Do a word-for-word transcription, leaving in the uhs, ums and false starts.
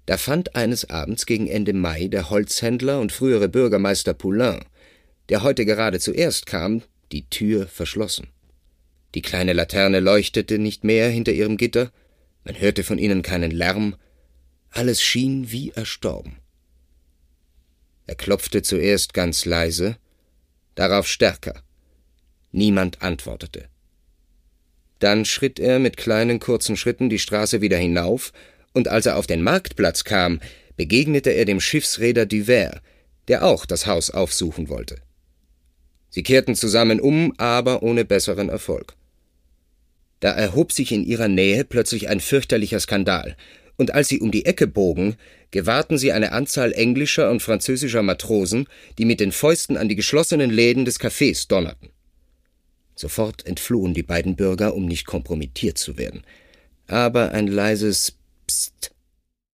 Da fand eines Abends gegen Ende Mai der Holzhändler und frühere Bürgermeister Poulain, der heute gerade zuerst kam, die Tür verschlossen. Die kleine Laterne leuchtete nicht mehr hinter ihrem Gitter, man hörte von ihnen keinen Lärm, alles schien wie erstorben. Er klopfte zuerst ganz leise, darauf stärker. Niemand antwortete. Dann schritt er mit kleinen, kurzen Schritten die Straße wieder hinauf, und als er auf den Marktplatz kam, begegnete er dem Schiffsreeder Duver, der auch das Haus aufsuchen wollte. Sie kehrten zusammen um, aber ohne besseren Erfolg. Da erhob sich in ihrer Nähe plötzlich ein fürchterlicher Skandal, und als sie um die Ecke bogen, gewahrten sie eine Anzahl englischer und französischer Matrosen, die mit den Fäusten an die geschlossenen Läden des Cafés donnerten. Sofort entflohen die beiden Bürger, um nicht kompromittiert zu werden. Aber ein leises Psst